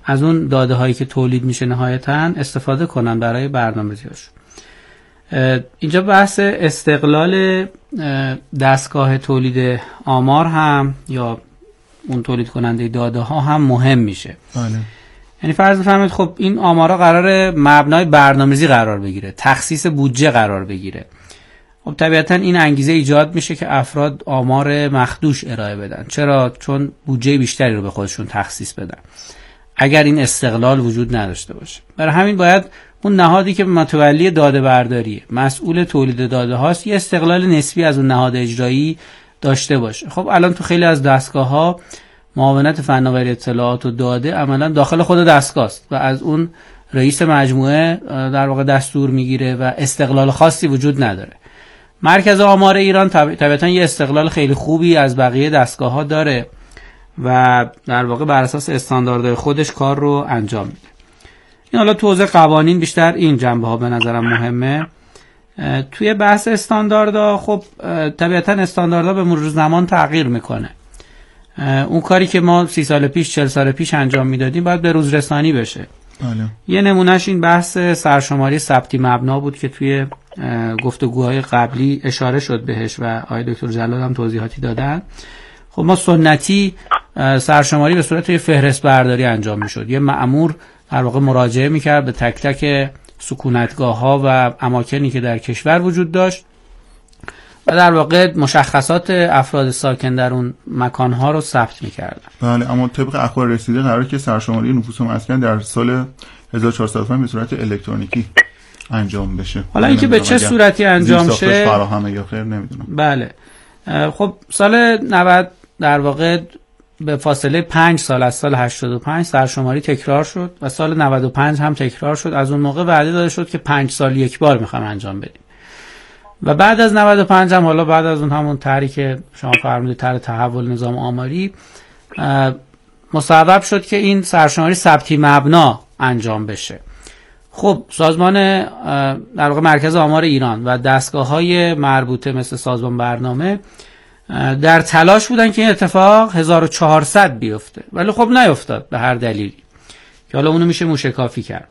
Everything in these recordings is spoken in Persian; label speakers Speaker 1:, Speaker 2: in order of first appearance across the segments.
Speaker 1: از اون داده هایی که تولید میشه نهایتاً استفاده کنن برای برنامه‌ریزی‌هاشون. اینجا بحث استقلال دستگاه تولید آمار هم یا اون تولید کننده داده ها هم مهم میشه.
Speaker 2: بله.
Speaker 1: یعنی فرض بفرمایید خب این آمارا قراره مبنای برنامه‌ریزی قرار بگیره، تخصیص بودجه قرار بگیره. خب طبیعتا این انگیزه ایجاد میشه که افراد آمار مخدوش ارائه بدن. چرا؟ چون بودجه بیشتری رو به خودشون تخصیص بدن اگر این استقلال وجود نداشته باشه. برای همین باید اون نهادی که متولی داده برداریه، مسئول تولید داده هاست، یه استقلال نسبی از اون نهاد اجرایی داشته باشه. خب الان تو خیلی از دستگاه‌ها معاونت فناوری اطلاعات و داده عملا داخل خود دستگاه است و از اون رئیس مجموعه در واقع دستور میگیره و استقلال خاصی وجود نداره. مرکز آمار ایران طبیعتا یه استقلال خیلی خوبی از بقیه دستگاه‌ها داره و در واقع بر اساس استانداردهای خودش کار رو انجام میده. این حالا تو حوزه قوانین بیشتر این جنبه‌ها به نظرم مهمه. توی بحث استانداردها خب طبیعتا استانداردها به مرور زمان تغییر میکنه. اون کاری که ما 30 سال پیش 40 سال پیش انجام میدادیم باید به روز رسانی بشه. یه نمونهش این بحث سرشماری ثبتی مبنا بود که توی گفتگوهای قبلی اشاره شد بهش و آقای دکتر جلال هم توضیحاتی دادن. خب ما سنتی سرشماری به صورت یه فهرست برداری انجام میشد. یه مأمور در واقع مراجعه میکرد به تک تک سکونتگاه‌ها و اماکنی که در کشور وجود داشت و در واقع مشخصات افراد ساکن در اون مکان‌ها رو ثبت می‌کردن.
Speaker 2: بله، اما طبق اخبار رسیده قراره که سرشماری نفوس و مسکن در سال 1405 به صورت الکترونیکی انجام بشه.
Speaker 1: حالا اینکه به چه صورتی انجام شه
Speaker 2: فراهمه یا خیر نمیدونم.
Speaker 1: بله. خب سال 90 در واقع به فاصله 5 سال از سال 85 سرشماری تکرار شد و سال 95 هم تکرار شد. از اون موقع وعده داده شد که 5 سال یک بار می‌خوام انجام بدیم. و بعد از 95 هم حالا بعد از اون همون طرحی که شما فرمودید طرح تحول نظام آماری مصوب شد که این سرشماری ثبتی مبنا انجام بشه. خب سازمان در واقع مرکز آمار ایران و دستگاه‌های مربوطه مثل سازمان برنامه در تلاش بودن که این اتفاق 1400 بیفته، ولی خب نیفتاد به هر دلیلی که حالا اونو میشه موشکافی کرد.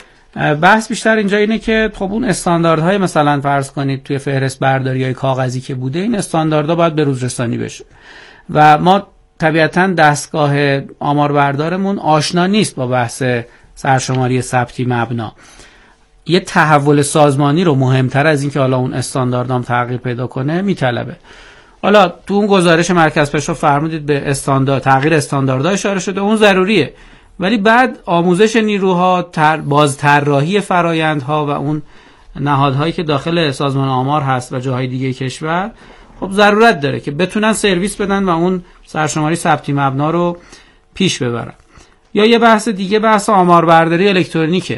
Speaker 1: بحث بیشتر اینجا اینه که خب اون استانداردهای مثلا فرض کنید توی فهرست برداری‌های کاغذی که بوده، این استانداردها باید به روز رسانی بشه و ما طبیعتاً دستگاه آمار بردارمون آشنا نیست با بحث سرشماری ثبتی مبنا. یه تحول سازمانی رو مهمتر از این که حالا اون استانداردام تغییر پیدا کنه میطلبه. حالا تو اون گزارش مرکز پژو فرمودید به استاندارد تغییر استانداردها اشاره شده، اون ضروریه، ولی بعد آموزش نیروها، بازطراحی فرآیندها و اون نهادهایی که داخل سازمان آمار هست و جاهای دیگه کشور خب ضرورت داره که بتونن سرویس بدن و اون سرشماری ثبتی مبنا رو پیش ببرن. یا یه بحث دیگه بحث آمار برداری الکترونیکه.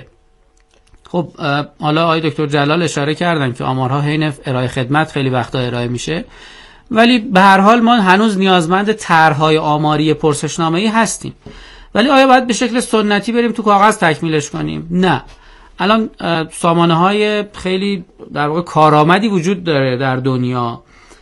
Speaker 1: خب حالا آقای دکتر جلال اشاره کردن که آمارها حین ارائه خدمت خیلی وقتا ارائه میشه، ولی به هر حال ما هنوز نیازمند طرح‌های آماری پرسشنامه‌ای هستیم. ولی آیا باید به شکل سنتی بریم تو کاغذ تکمیلش کنیم؟ نه. الان سامانه‌های خیلی در واقع کارآمدی وجود داره در دنیا.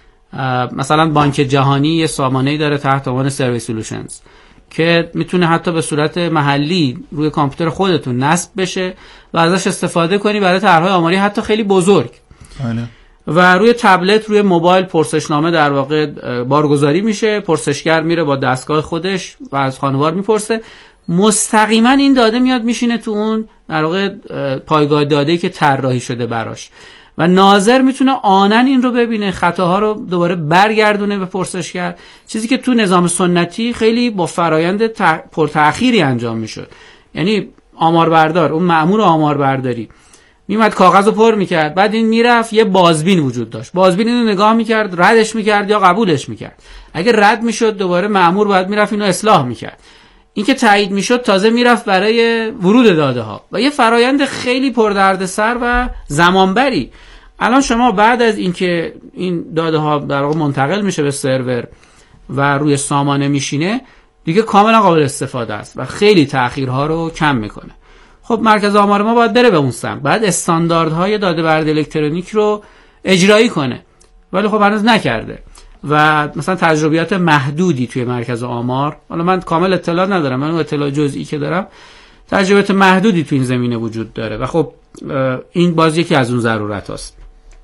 Speaker 1: مثلا بانک جهانی یه سامانه‌ای داره تحت عنوان سروی سولوشنز که میتونه حتی به صورت محلی روی کامپیوتر خودتون نصب بشه و ازش استفاده کنی برای طرح‌های آماری حتی خیلی بزرگ.
Speaker 2: بله.
Speaker 1: و روی تبلت روی موبایل پرسشنامه در واقع بارگذاری میشه، پرسشگر میره با دستگاه خودش و از خانوار میپرسه، مستقیما این داده میاد میشینه تو اون در واقع پایگاه داده‌ای که طراحی شده براش و ناظر میتونه آنن این رو ببینه، خطاها رو دوباره برگردونه به پرسشگر، چیزی که تو نظام سنتی خیلی با فرایند پرتأخیری انجام میشد. یعنی آماربردار، اون مأمور آماربرداری میمد کاغذ رو پر میکرد، بعد این میرفت یه بازبین وجود داشت، بازبین اینو نگاه میکرد، ردش میکرد یا قبولش میکرد. اگه رد میشد دوباره مأمور باید میرفت اینو اصلاح میکرد. این که تایید میشد تازه میرفت برای ورود داده ها و یه فرایند خیلی پردردسر و زمانبری. الان شما بعد از اینکه این داده ها در واقع منتقل میشه به سرور و روی سامانه میشینه، دیگه کاملا قابل استفاده است و خیلی تأخیرها رو کم میکنه. خب مرکز آمار ما باید بره به اون سمت، بعد استانداردهای داده برداری الکترونیک رو اجرایی کنه، ولی خب هنوز نکرده و مثلا تجربیات محدودی توی مرکز آمار، حالا من کامل اطلاع ندارم، من اطلاع جزئی که دارم تجربیات محدودی توی این زمینه وجود داره و خب این باز یکی از اون ضرورت هاست.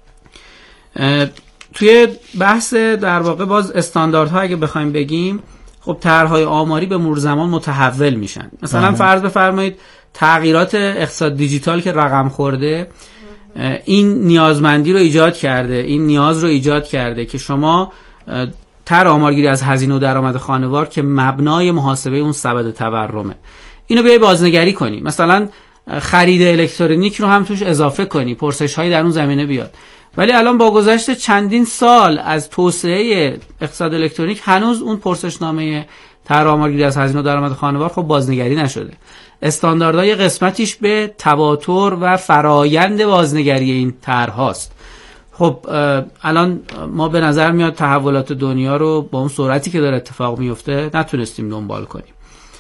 Speaker 1: توی بحث در واقع باز استانداردها اگه بخوایم بگیم، خب طرح‌های آماری به مرور زمان متحول میشن. مثلا فرض بفرمایید تغییرات اقتصاد دیجیتال که رقم خورده این نیازمندی رو ایجاد کرده، این نیاز رو ایجاد کرده که شما طرح آمارگیری از هزینه و درآمد خانوار که مبنای محاسبه اون سبد تورمه اینو بیای بازنگری کنی، مثلا خرید الکترونیک رو هم توش اضافه کنی، پرسش‌هایی در اون زمینه بیاد. ولی الان با گذشت چندین سال از توسعه اقتصاد الکترونیک هنوز اون پرسشنامه طرح آمارگیری از هزینه و درآمد خانوار خب بازنگری نشده. استانداردهای قسمتیش به تواتر و فرایند بازنگری این طرح هاست. خب الان ما به نظر میاد تحولات دنیا رو با اون سرعتی که داره اتفاق میفته نتونستیم دنبال کنیم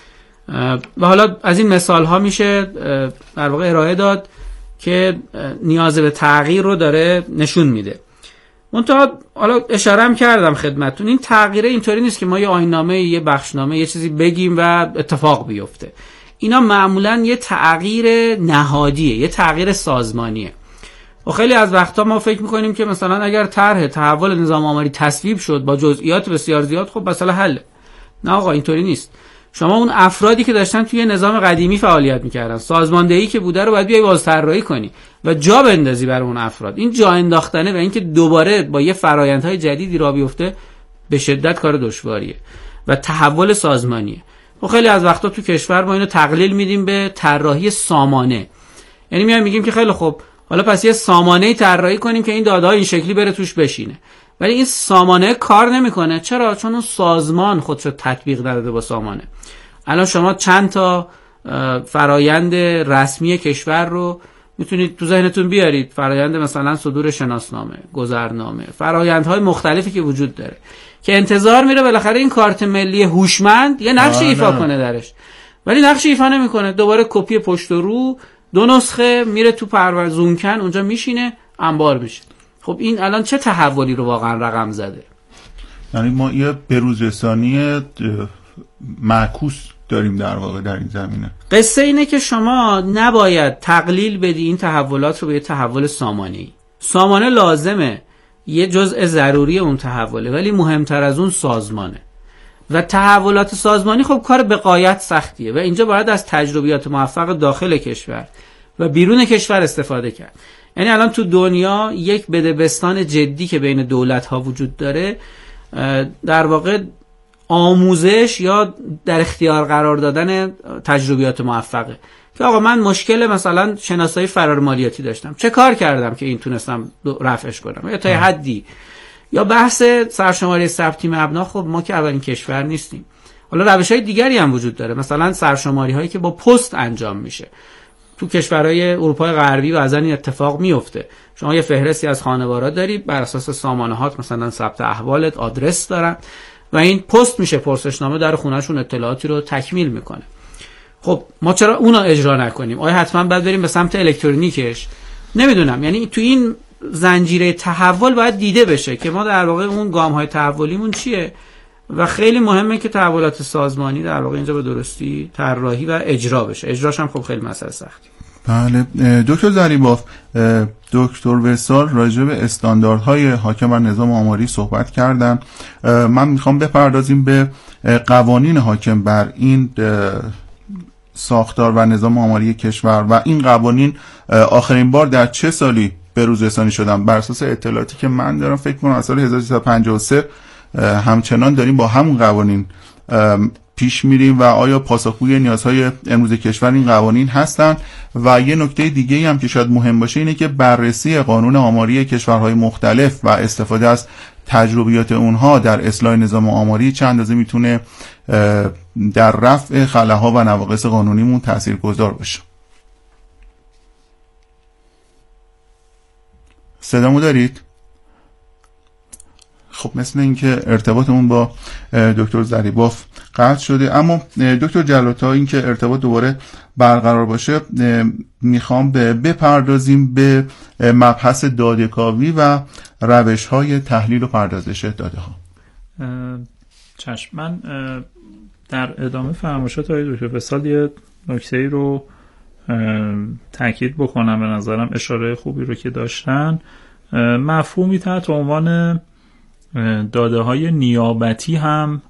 Speaker 1: و حالا از این مثال ها میشه در واقع ارائه داد که نیاز به تغییر رو داره نشون میده. منتها حالا اشاره هم کردم خدمتتون، این تغییره اینطوری نیست که ما یه آیین‌نامه، یه بخشنامه، یه چیزی بگیم و اتفاق بیفته. اینا معمولاً یه تغییر نهادیه، یه تغییر سازمانیه. و خیلی از وقتا ما فکر میکنیم که مثلا اگر طرح تحول نظام آماری تصویب شد با جزئیات بسیار زیاد خب مثلا حل. نه آقا اینطوری نیست. شما اون افرادی که داشتن توی نظام قدیمی فعالیت میکردن، سازماندهی که بوده رو باید بیای بازطراحی کنی و جا بندازی برای اون افراد. این جا انداختنه و اینکه دوباره با یه فرآیندهای جدیدی راه بیفته به شدت کار دشواریه و تحول سازمانیه. و خیلی از وقتا تو کشور ما اینو تقلیل میدیم به طراحی سامانه. یعنی میایم میگیم که خیلی خب حالا پس یه سامانه‌ای طراحی کنیم که این داده‌ها این شکلی بره توش بشینه. ولی این سامانه کار نمیکنه. چرا؟ چون اون سازمان خودش رو تطبیق نداده با سامانه. الان شما چند تا فرایند رسمی کشور رو میتونید تو ذهنتون بیارید، فرایند مثلا صدور شناسنامه، گذرنامه، فرایندهای مختلفی که وجود داره که انتظار میره بالاخره این کارت ملی هوشمند یه نقش ایفا کنه درش، ولی نقش ایفا نمیکنه. دوباره کپی پشت و رو 2 نسخه میره تو پرونده زومکن اونجا میشینه انبار میشه. خب این الان چه تحولی رو واقعا رقم زده؟
Speaker 2: یعنی ما یه بروزرسانی معکوس داریم در واقع در این زمینه.
Speaker 1: قصه اینه که شما نباید تقلیل بدی این تحولات رو به یه تحول سامانه‌ای. سامانه لازمه، یه جزء ضروری اون تحوله، ولی مهمتر از اون سازمانه. و تحولات سازمانی خب کار به غایت سختیه و اینجا باید از تجربیات موفق داخل کشور و بیرون کشور استفاده کرد. یعنی الان تو دنیا یک بدبستان جدی که بین دولت‌ها وجود داره، در واقع آموزش یا در اختیار قرار دادن تجربیات موفقه. که آقا من مشکل مثلا شناسایی فرار مالیاتی داشتم، چه کار کردم که این تونستم رفعش کنم یا تا حدی، یا بحث سرشماری ثبتی مبنا. خب ما که اولین کشور نیستیم. حالا روش‌های دیگری هم وجود داره، مثلا سرشماری هایی که با پست انجام میشه. تو کشورهای اروپای غربی بعضا این اتفاق میفته. شما یه فهرستی از خانوارا داری، بر اساس سامانه‌هات مثلا ثبت احوالت، آدرس دارن و این پست میشه، پرسشنامه در خونه‌شون اطلاعاتی رو تکمیل میکنه. خب ما چرا اونا اجرا نکنیم؟ آیا حتما باید بریم به سمت الکترونیکش؟ نمیدونم. یعنی تو این زنجیره تحول باید دیده بشه که ما در واقع اون گام‌های تحولیمون چیه و خیلی مهمه که تحولات سازمانی در واقع اینجا به درستی طراحی و اجرا بشه. اجراش هم خب خیلی مسئله سختی.
Speaker 2: بله دکتر ضریباف، دکتر وصال راجع به استانداردهای حاکم بر نظام آماری صحبت کردن. من میخوام بپردازیم به قوانین حاکم بر این ساختار و نظام آماری کشور و این قوانین آخرین بار در چه سالی به روز رسانی شدن. بر اساس اطلاعاتی که من دارم فکر کنم از سال 1353 همچنان داریم با همون قوانین پیش میریم و آیا پاسخگوی نیازهای امروز کشور این قوانین هستند؟ و یه نکته دیگه هم که شاید مهم باشه اینه که بررسی قانون آماری کشورهای مختلف و استفاده از تجربیات اونها در اصلاح نظام آماری چند اندازه میتونه در رفع خلاها و نواقص قانونیمون تاثیرگذار باشه. صدامو دارید؟ خب مثل اینکه ارتباطمون با دکتر ضریباف قطع شده، اما دکتر جلال تا اینکه ارتباط دوباره برقرار باشه میخوام بپردازیم به مبحث داده‌کاوی و روش‌های تحلیل و پردازش داده‌ها.
Speaker 3: چشم. من در ادامه فرمایشات آقای دکتر وصال یه نکته‌ای رو تاکید بکنم. به نظرم اشاره خوبی رو که داشتن، مفهومی تحت عنوان داده‌های نیابتی هم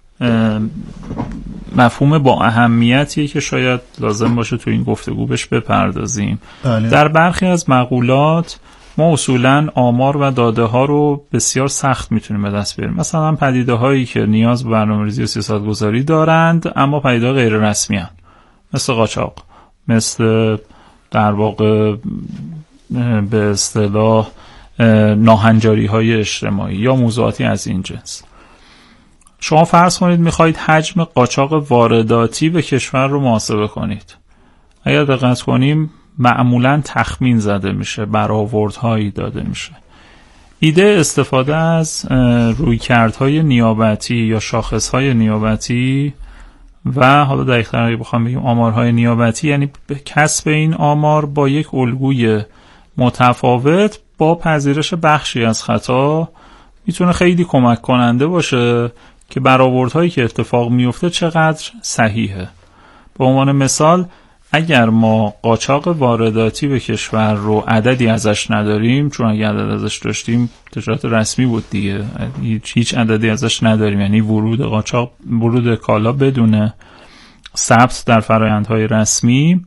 Speaker 3: مفهوم با اهمیتیه که شاید لازم باشه تو این گفتگو بهش بپردازیم.
Speaker 2: بله.
Speaker 3: در برخی از مقولات ما اصولاً آمار و داده ها رو بسیار سخت میتونیم به دست بیاریم. مثلا پدیده هایی که نیاز به برنامه‌ریزی و سیاست‌گذاری دارند اما پدیده ها غیر رسمی هستند، مثل قاچاق، مثل در واقع به اصطلاح ناهنجاری های اجتماعی یا موضوعاتی از این جنس. شما فرض کنید میخواید حجم قاچاق وارداتی به کشور رو محاسبه کنید. اگر دقت کنیم معمولاً تخمین زده میشه، برآوردهایی داده میشه. ایده استفاده از رویکردهای نیابتی یا شاخصهای نیابتی و حالا دقیق‌تر اگه بخوام بگیم آمارهای نیابتی، یعنی کسب این آمار با یک الگوی متفاوت با پذیرش بخشی از خطا میتونه خیلی کمک کننده باشه که برآوردهایی که اتفاق میفته چقدر صحیحه. به عنوان مثال اگر ما قاچاق وارداتی به کشور رو عددی ازش نداریم، چون اگر عدد ازش داشتیم تجارت رسمی بود دیگه، هیچ عددی ازش نداریم، یعنی ورود کالا بدون ثبت در فرآیندهای رسمی،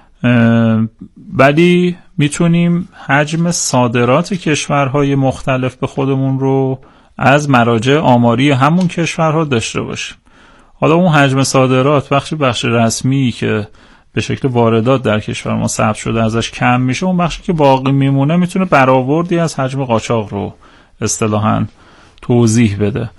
Speaker 3: ولی میتونیم حجم صادرات کشورهای مختلف به خودمون رو از مراجع آماری همون کشورها داشته باشیم. حالا اون حجم صادرات بخش رسمی که به شکل واردات در کشور ما ثبت شده ازش کم میشه، اون بخشی که باقی میمونه میتونه برآوردی از حجم قاچاق رو اصطلاحاً توضیح بده.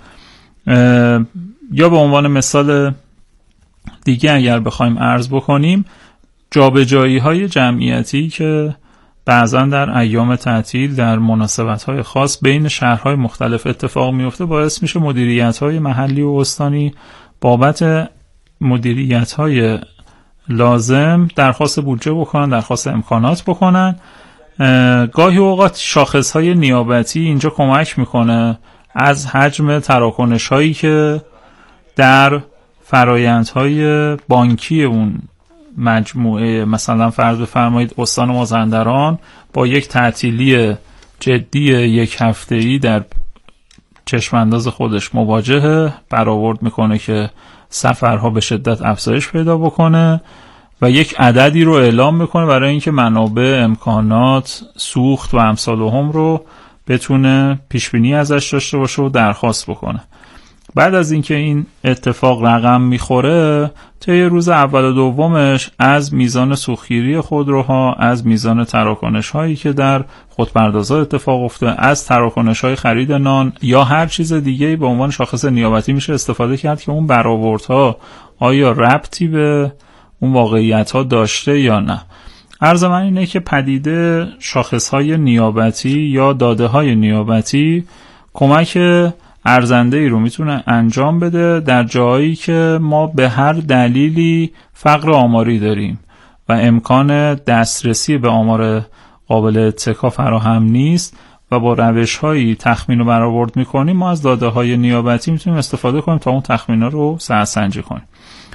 Speaker 3: یا به عنوان مثال دیگه اگر بخوایم عرض بکنیم، جابجایی‌های جمعیتی که بعضا در ایام تعطیل در مناسبت‌های خاص بین شهرهای مختلف اتفاق میفته، باعث میشه مدیریت‌های محلی و استانی بابت مدیریت‌های لازم درخواست بودجه بکنن، درخواست امکانات بکنن. گاهی اوقات شاخص‌های نیابتی اینجا کمک میکنه از حجم تراکنش‌هایی که در فرایندهای بانکی اون مجموعه، مثلا فرض بفرمایید استان مازندران با یک تعطیلی جدی یک هفته‌ای در چشمانداز خودش مواجهه، برآورد میکنه که سفرها به شدت افزایش پیدا بکنه و یک عددی رو اعلام میکنه برای اینکه منابع، امکانات، سوخت و امثال هم رو بتونه پیشبینی ازش داشته باشه و درخواست بکنه. بعد از اینکه این اتفاق رقم میخوره، طی روز اول و دومش از میزان سوختگیری خودروها، از میزان تراکنش هایی که در خودپردازها اتفاق افتاده، از تراکنش های خرید نان یا هر چیز دیگه به عنوان شاخص نیابتی میشه استفاده کرد که اون برآوردها آیا ربطی به اون واقعیت ها داشته یا نه. عرض من اینه که پدیده شاخص های نیابتی یا داده های نیابتی کمک ارزنده ای رو میتونه انجام بده در جایی که ما به هر دلیلی فقر آماری داریم و امکان دسترسی به آمار قابل اتکا فراهم نیست و با روش‌هایی تخمین رو برآورد میکنیم. ما از داده‌های نیابتی میتونیم استفاده کنیم تا اون تخمینا رو صحیح کنیم.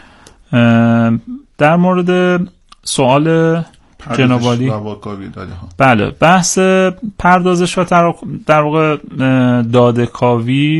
Speaker 3: در مورد سوال جناب عالی، بله، بحث پردازش و در واقع داده کاوی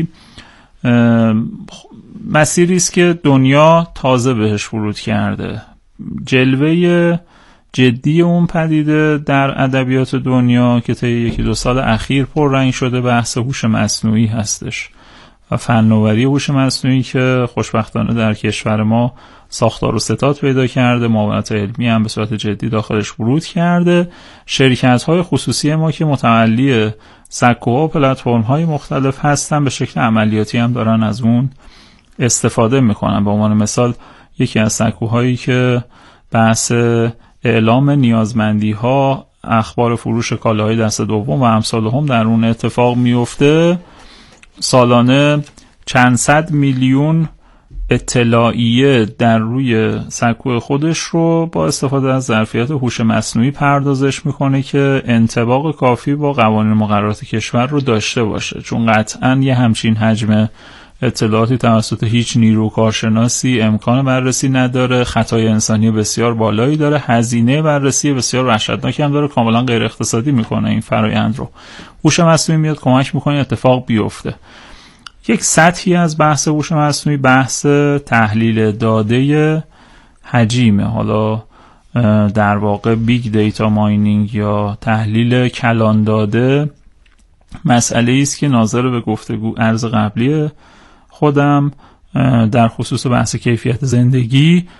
Speaker 3: مسیری است که دنیا تازه بهش ورود کرده. جلوه جدی اون پدیده در ادبیات دنیا که طی 1-2 سال اخیر پررنگ شده بحث هوش مصنوعی هستش و فناوری هوش مصنوعی که خوشبختانه در کشور ما ساختار و ستاد پیدا کرده، معاونت علمی هم به صورت جدی داخلش ورود کرده. شرکت‌های خصوصی ما که متولی سکوها و پلتفرم‌های مختلف هستن به شکل عملیاتی هم دارن از اون استفاده میکنن. به عنوان مثال یکی از سکوهایی که بحث اعلام نیازمندی‌ها، اخبار فروش کالاهای دست دوم و امثال هم در اون اتفاق میفته، سالانه چند صد میلیون اطلاعیه در روی سکو خودش رو با استفاده از ظرفیت هوش مصنوعی پردازش میکنه که انطباق کافی با قوانین مقررات کشور رو داشته باشه، چون قطعاً یه همچین حجم اطلاعاتی توسط هیچ نیرو کارشناسی امکان بررسی نداره، خطای انسانی بسیار بالایی داره، هزینه بررسی بسیار وحشتناکی هم داره، کاملا غیر اقتصادی میکنه این فرایند رو. هوش مصنوعی میاد کمک میکنه اتفاق بیفته. یک سطحی از بحث هوش مصنوعی بحث تحلیل داده حجیمه، حالا در واقع بیگ دیتا ماینینگ یا تحلیل کلان داده مسئله است که ناظر به گفتگو عرض قبلی خودم در خصوص بحث کیفیت زندگی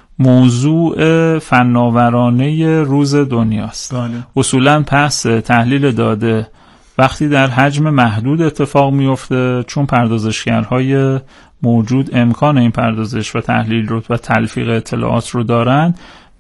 Speaker 3: موضوع فناورانه روز دنیاست. اصولاً پس تحلیل داده وقتی در حجم محدود اتفاق میفته، چون پردازشگرهای موجود امکان این پردازش و تحلیل رو و تلفیق اطلاعات رو دارن،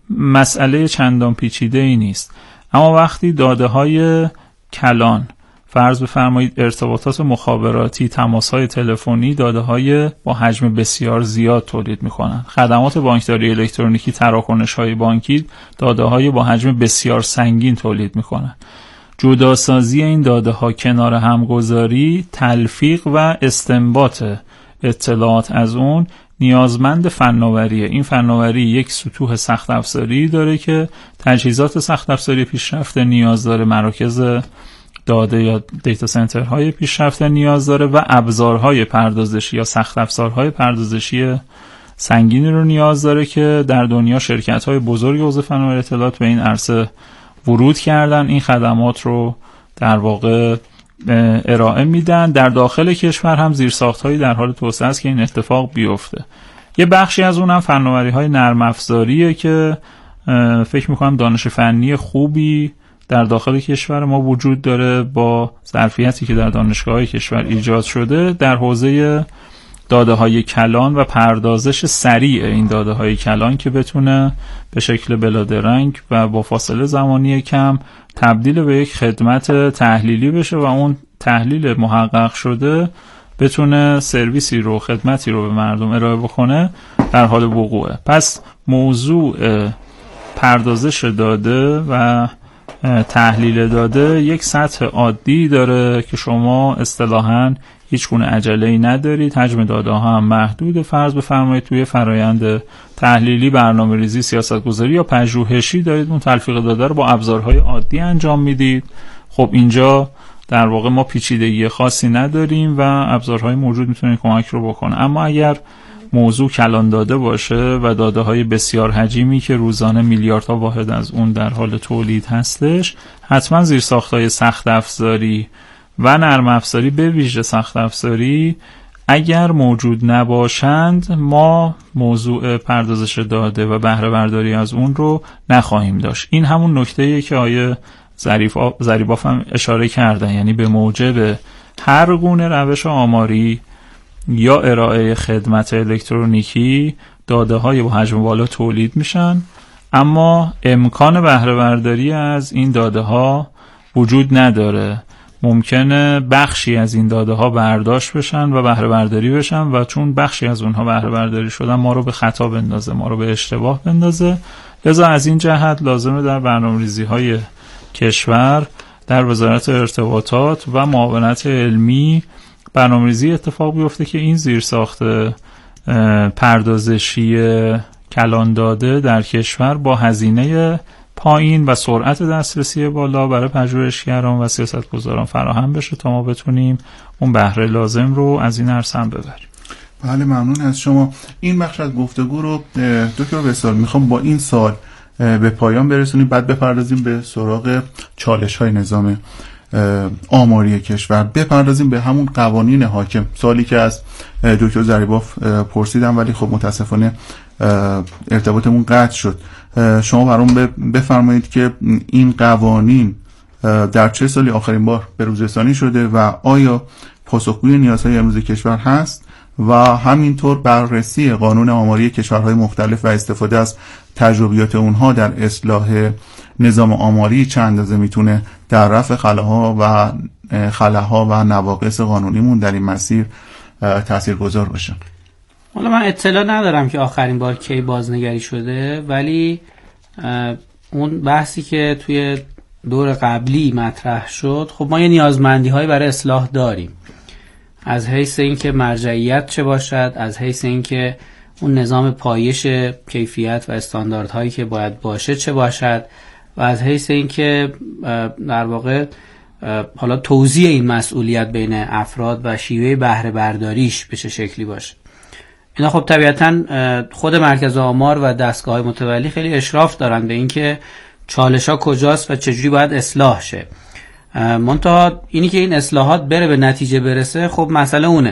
Speaker 3: مسئله چندان پیچیده ای نیست. اما وقتی داده های کلان، فرض بفرمایید ارتباطات مخابراتی، تماس‌های تلفنی، داده‌های با حجم بسیار زیاد تولید می‌کنند. خدمات بانکداری الکترونیکی، تراکنش‌های بانکی، داده‌های با حجم بسیار سنگین تولید می‌کنند. جداسازی این داده‌ها، کنار همگذاری، تلفیق و استنباط اطلاعات از اون نیازمند فناوریه. این فناوری یک سطوح سخت افزاری داره که تجهیزات سخت افزاری پیشرفته نیاز داره، مراکز داده یا دیتا سنترهای پیشرفته نیاز داره و ابزارهای پردازشی یا سخت افزارهای پردازشی سنگینی رو نیاز داره که در دنیا شرکت‌های بزرگ حوزه فناوری اطلاعات به این عرصه ورود کردن، این خدمات رو در واقع ارائه میدن. در داخل کشور هم زیرساخت‌هایی در حال توسعه است که این اتفاق بیفته. یه بخشی از اون هم فناوری‌های نرم افزاریه که فکر می‌کنم دانش فنی خوبی در داخل کشور ما وجود داره با ظرفیتی که در دانشگاه‌های کشور ایجاد شده در حوزه داده‌های کلان و پردازش سریع این داده‌های کلان که بتونه به شکل بلادرنگ و با فاصله زمانی کم تبدیل به یک خدمت تحلیلی بشه و اون تحلیل محقق شده بتونه سرویسی رو، خدمتی رو به مردم ارائه بکنه در حال وقوعه. پس موضوع پردازش داده و تحلیل داده یک سطح عادی داره که شما اصطلاحاً هیچ گونه عجله‌ای ندارید، حجم داده ها هم محدود. فرض بفرمایید توی فرایند تحلیلی، برنامه‌ریزی، سیاست‌گذاری یا پژوهشی دارید اون تلفیق داده رو با ابزارهای عادی انجام میدید. خب اینجا در واقع ما پیچیدگی خاصی نداریم و ابزارهای موجود میتونه کمک رو بکنه. اما اگر موضوع کلان داده باشه و داده های بسیار حجیمی که روزانه میلیاردها واحد از اون در حال تولید هستش، حتما زیرساخت‌های سخت افزاری و نرم افزاری، به ویژه سخت افزاری، اگر موجود نباشند ما موضوع پردازش داده و بهره برداری از اون رو نخواهیم داشت. این همون نکته‌ایه که آیه ظریباف هم اشاره کردن، یعنی به موجب هر گونه روش آماری یا ارائه خدمت الکترونیکی داده‌های با حجم بالا تولید میشن، اما امکان بهره برداری از این داده‌ها وجود نداره. ممکنه بخشی از این داده‌ها برداشت بشن و بهره برداری بشن و چون بخشی از اونها بهره برداری شدن ما رو به خطا بندازه، ما رو به اشتباه بندازه. لذا از این جهت لازمه در برنامه‌ریزی‌های کشور، در وزارت ارتباطات و معاونت علمی برنامه‌ریزی اتفاق بیفته که این زیرساخت پردازشی کلان داده در کشور با هزینه پایین و سرعت دسترسی بالا برای پژوهشگران و سیاستگزاران فراهم بشه تا ما بتونیم اون بهره لازم رو از این عرصه ببریم.
Speaker 2: بله، ممنون از شما. این بخش از گفتگو رو دکتر وصال میخوام با این سال به پایان برسونیم، بعد بپردازیم به سراغ چالش‌های نظام آماری کشور، بپردازیم به همون قوانین حاکم. سوالی که از دکتر ظریباف پرسیدم ولی خب متاسفانه ارتباطمون قطع شد. شما برام بفرمایید که این قوانین در چه سالی آخرین بار به روز رسانی شده و آیا پاسخگوی نیازهای امروز کشور هست و همینطور بررسی قانون آماری کشورهای مختلف و استفاده از تجربیات اونها در اصلاح نظام آماری چند اندازه میتونه در رفع خلاها و نواقص قانونیمون در این مسیر تاثیرگذار باشه.
Speaker 1: حالا من اطلاع ندارم که آخرین بار کی بازنگری شده، ولی اون بحثی که توی دور قبلی مطرح شد، خب ما یه نیازمندی هایی برای اصلاح داریم. از حیث اینکه مرجعیت چه باشد، از حیث اینکه اون نظام پایش کیفیت و استانداردهایی که باید باشه چه باشد، و از حیث اینکه در واقع حالا توزیع این مسئولیت بین افراد و شیوه بهره برداریش به چه شکلی باشه. اینا خب طبیعتاً خود مرکز آمار و دستگاه‌های متولی خیلی اشراف دارن به اینکه چالش‌ها کجاست و چجوری باید اصلاح شه. منتها اینی که این اصلاحات بره به نتیجه برسه خب مسئله اونه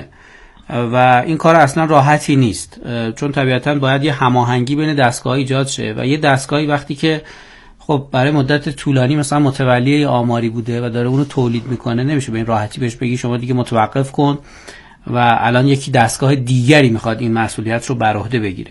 Speaker 1: و این کار اصلا راحتی نیست، چون طبیعتاً باید یه هماهنگی بین دستگاه‌ها ایجاد شه و یه دستگاهی وقتی که خب برای مدت طولانی مثلا متولی آماری بوده و داره اونو تولید میکنه، نمیشه به این راحتی بهش بگی شما دیگه متوقف کن و الان یکی دستگاه دیگری میخواد این مسئولیت رو بر عهده بگیره،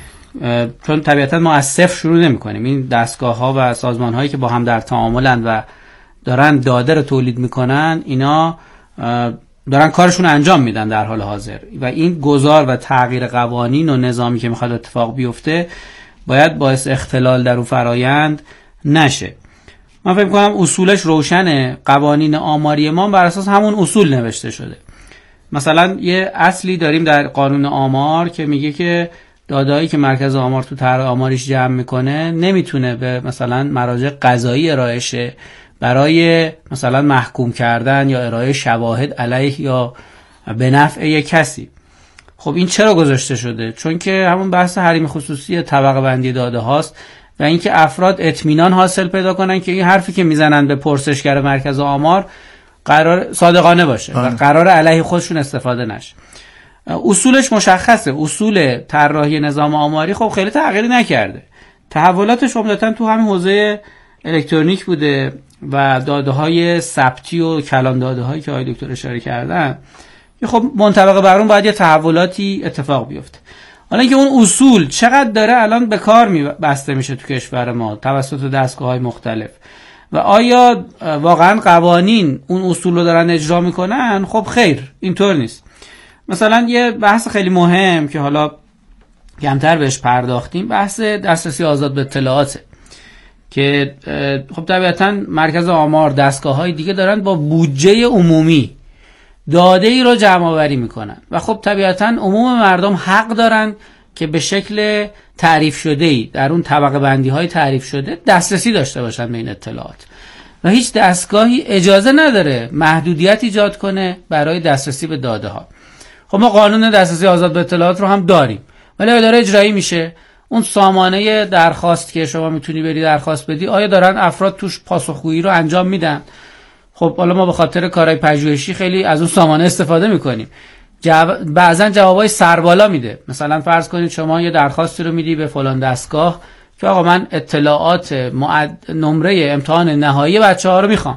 Speaker 1: چون طبیعتا ما از صفر شروع نمیکنیم. این دستگاه ها و سازمان هایی که با هم در تعاملن و دارن داده رو تولید میکنن، اینا دارن کارشون انجام میدن در حال حاضر و این گذار و تغییر قوانین و نظامی که میخواد اتفاق بیفته باید باعث اختلال در اون فرایند نشه. من فکر می‌کنم اصولش روشنه. قوانین آماری ما بر اساس همون اصول نوشته شده. مثلا یه اصلی داریم در قانون آمار که میگه که داده‌هایی که مرکز آمار تو طرح آماریش جمع میکنه نمیتونه به مثلا مراجع قضایی ارائه شه برای مثلا محکوم کردن یا ارائه شواهد علیه یا به نفع یک کسی. خب این چرا گذاشته شده؟ چون که همون بحث حریم خصوصی طبقه بندی داده هاست و اینکه افراد اطمینان حاصل پیدا کنن که این حرفی که میزنن به پرسشگر مرکز آمار قرار صادقانه باشه و قرار علیه خودشون استفاده نشه. اصولش مشخصه. اصول طراحی نظام آماری خب خیلی تغییری نکرده. تحولاتش عمدتاً تو همین حوزه الکترونیک بوده و داده‌های ثبتی و کلان داده‌هایی که آقای دکتر اشاره کردن خب منطبق بر اون باید یه تحولاتی اتفاق بیفته. حالا اینکه اون اصول چقدر داره الان به کار بسته میشه تو کشور ما توسط دستگاه‌های مختلف و آیا واقعا قوانین اون اصول رو دارن اجرا میکنن؟ خب خیر، اینطور نیست. مثلا یه بحث خیلی مهم که حالا کمتر بهش پرداختیم، بحث دسترسی آزاد به اطلاعاته که خب طبیعتا مرکز آمار، دستگاه‌های دیگه دارن با بودجه عمومی داده ای رو جمع آوری میکنن و خب طبیعتا عموم مردم حق دارن که به شکل تعریف شده ای در اون طبقه بندی های تعریف شده دسترسی داشته باشن به این اطلاعات و هیچ دستگاهی اجازه نداره محدودیت ایجاد کنه برای دسترسی به داده ها. خب ما قانون دسترسی آزاد به اطلاعات رو هم داریم ولی اداره اجرایی میشه. اون سامانه درخواست که شما میتونی بری درخواست بدی، آیا دارن افراد توش پاسخگویی رو انجام میدن؟ خب حالا ما به خاطر کارهای پژوهشی خیلی از اون سامانه استفاده میکنیم. بعضا جوابای سربالا میده. مثلا فرض کنید شما یه درخواستی رو میدی به فلان دستگاه که آقا من اطلاعات نمره امتحان نهایی بچه‌ها رو میخوام،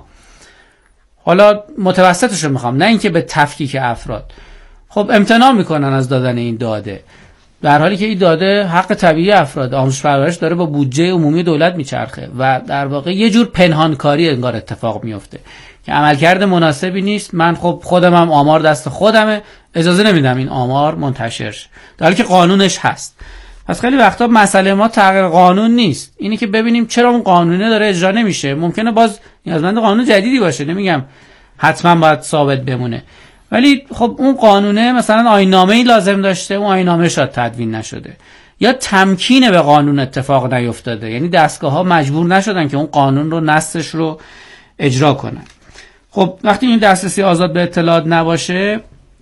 Speaker 1: حالا متوسطش رو میخوام، نه اینکه به تفکیک افراد. خب امتناع میکنن از دادن این داده، در حالی که این داده حق طبیعی افراد، آموزش پرورش داره با بودجه عمومی دولت میچرخه و در واقع یه جور پنهانکاری انگار اتفاق میفته که عملکرد مناسبی نیست. من خب خودم هم آمار دست خودمه، اجازه نمیدم این آمار منتشر شه، در حالی که قانونش هست. پس خیلی وقتا مسئله ما تغییر قانون نیست، اینی که ببینیم چرا اون قانونه داره اجرا نمیشه. ممکنه باز نیازمند قانون جدیدی باشه، نمیگم حتما باید ثابت بمونه، ولی خب اون قانونه مثلا آیین‌نامه‌ای لازم داشته، اون آیین‌نامه شاید تدوین نشده یا تمکین به قانون اتفاق نیفتاده، یعنی دستگاه‌ها مجبور نشدن که اون قانون رو نصش رو اجرا کنن. خب وقتی این دسترسی آزاد به اطلاعات نباشه،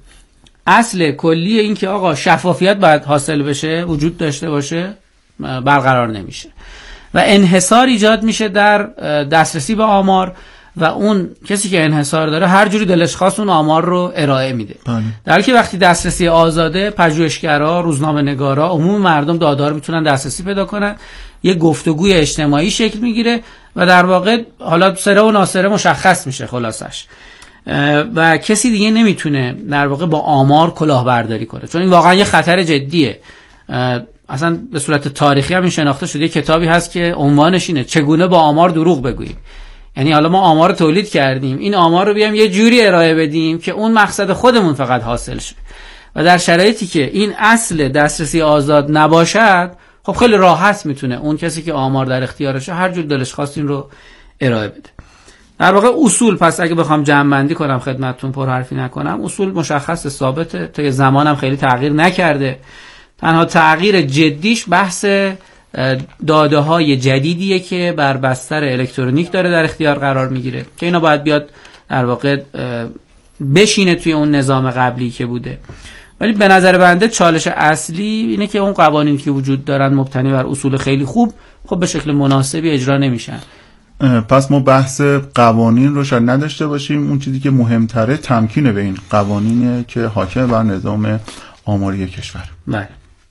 Speaker 1: اصل کلی این که آقا شفافیت باید حاصل بشه، وجود داشته باشه، برقرار نمیشه و انحصار ایجاد میشه در دسترسی به آمار و اون کسی که انحصار داره هر جوری دلش خواست اون آمار رو ارائه میده. در حالی که وقتی دسترسی آزاده، پژوهشگرا، روزنامه‌نگارا، عموم مردم دادار میتونن دسترسی پیدا کنن، یه گفتگوی اجتماعی شکل میگیره و در واقع حالا سره و ناسره مشخص میشه خلاصش و کسی دیگه نمیتونه در واقع با آمار کلاهبرداری کنه، چون این واقعا یه خطر جدیه. اصلا به صورت تاریخی هم این شناخته شده. کتابی هست که عنوانش اینه چگونه با آمار دروغ بگوییم. یعنی حالا ما آمار رو تولید کردیم، این آمار رو بیام یه جوری ارائه بدیم که اون مقصد خودمون فقط حاصل شه و در شرایطی که این اصل دسترسی آزاد نباشد، خب خیلی راحت میتونه اون کسی که آمار در اختیارشه هر جور دلش خواست این رو ارائه بده. در واقع اصول، پس اگه بخوام جمع‌بندی کنم خدمتتون پرحرفی نکنم، اصول مشخص ثابته، تا زمانم خیلی تغییر نکرده. تنها تغییر جدیش بحث داده های جدیدیه که بر بستر الکترونیک داره در اختیار قرار میگیره که اینا باید بیاد در واقع بشینه توی اون نظام قبلی که بوده. ولی به نظر بنده چالش اصلی اینه که اون قوانین که وجود دارن مبتنی بر اصول خیلی خوب خب به شکل مناسبی اجرا نمیشن.
Speaker 2: پس ما بحث قوانین رو شاید نداشته باشیم، اون چیزی که مهمتره تمکین به این قوانینه که حاکم بر نظام آماری کشور.
Speaker 1: بله.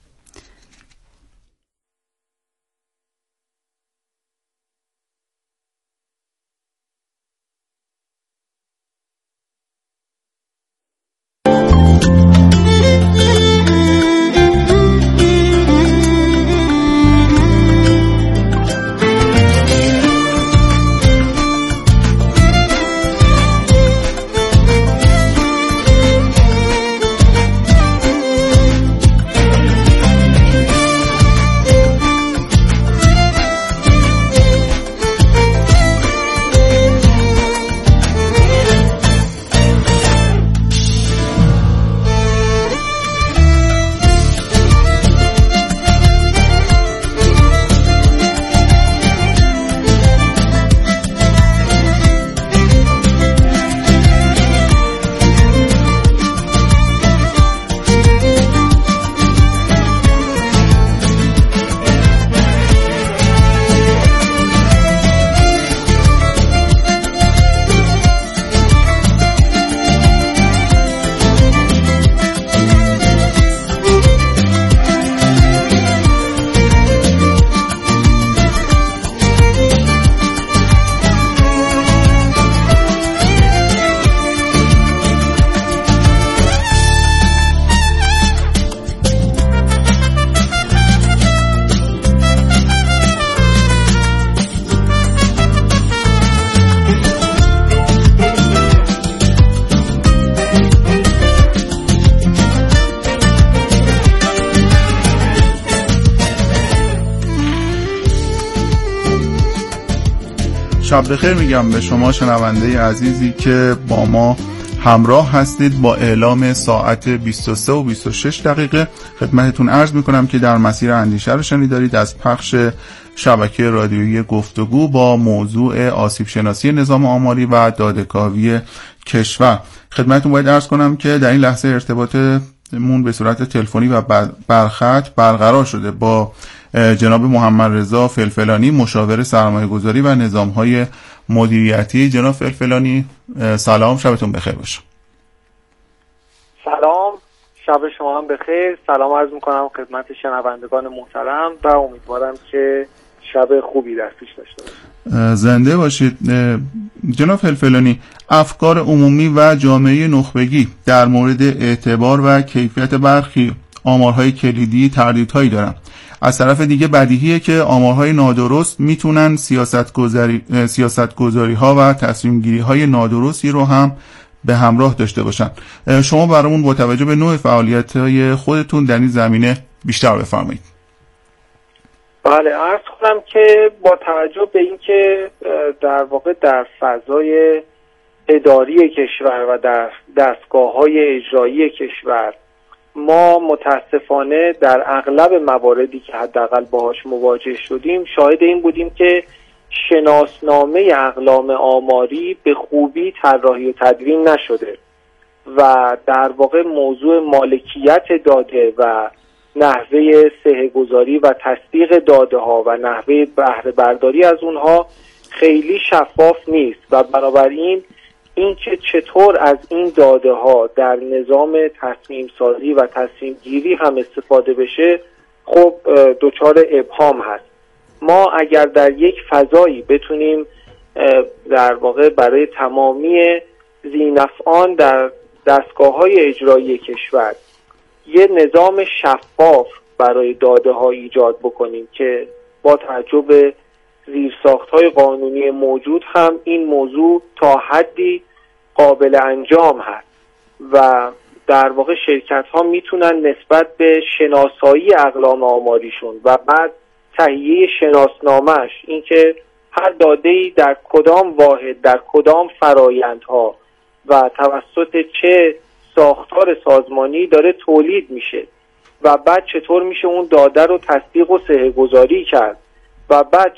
Speaker 2: شب بخیر میگم به شما شنونده عزیزی که با ما همراه هستید. با اعلام ساعت 23 و 26 دقیقه خدمتتون عرض میکنم که در مسیر اندیشه رو شنیدارید از پخش شبکه رادیویی گفتگو با موضوع آسیب شناسی نظام آماری و داده‌کاوی کشور. خدمتتون باید عرض کنم که در این لحظه ارتباطمون به صورت تلفنی و برخط برقرار شده با جناب محمد رضا فلفلانی، مشاور سرمایه‌گذاری و نظام‌های مدیریتی. جناب فلفلانی سلام، شبتون بخیر باشه.
Speaker 4: سلام، شب شما هم بخیر. سلام عرض میکنم خدمت شنوندگان محترم و امیدوارم که شب خوبی در پیش داشته باشید.
Speaker 2: زنده باشید. جناب فلفلانی، افکار عمومی و جامعه نخبگی در مورد اعتبار و کیفیت برخی آمارهای کلیدی تردیدهایی دارن. از طرف دیگه بدیهیه که آمارهای نادرست میتونن سیاستگذاری ها و تصمیم گیری های نادرستی رو هم به همراه داشته باشن. شما برامون با توجه به نوع فعالیت های خودتون در این زمینه بیشتر بفرمایید.
Speaker 4: بله، عرض کنم که با توجه به اینکه در واقع در فضای اداری کشور و در دستگاه‌های اجرایی کشور ما متاسفانه در اغلب مواردی که حداقل باهاش مواجه شدیم شاهد این بودیم که شناسنامه اقلام آماری به خوبی طراحی و تدوین نشده و در واقع موضوع مالکیت داده و نحوه صحه‌گذاری و تصدیق داده ها و نحوه بهره برداری از اونها خیلی شفاف نیست و بنابراین اینکه چطور از این داده ها در نظام تصمیم سازی و تصمیم گیری هم استفاده بشه خب دچار ابهام هست. ما اگر در یک فضایی بتونیم در واقع برای تمامی ذینفعان در دستگاه‌های اجرایی کشور یه نظام شفاف برای داده ها ایجاد بکنیم که با توجه به زیرساخت‌های قانونی موجود هم این موضوع تا حدی قابل انجام هست و در واقع شرکت‌ها میتونن نسبت به شناسایی اقلام آماریشون و بعد تهیه شناسنامه‌اش، اینکه هر داده‌ای در کدام واحد، در کدام فرایندها و توسط چه ساختار سازمانی داره تولید میشه و بعد چطور میشه اون داده رو تصدیق و صحه گذاری کرد و بعد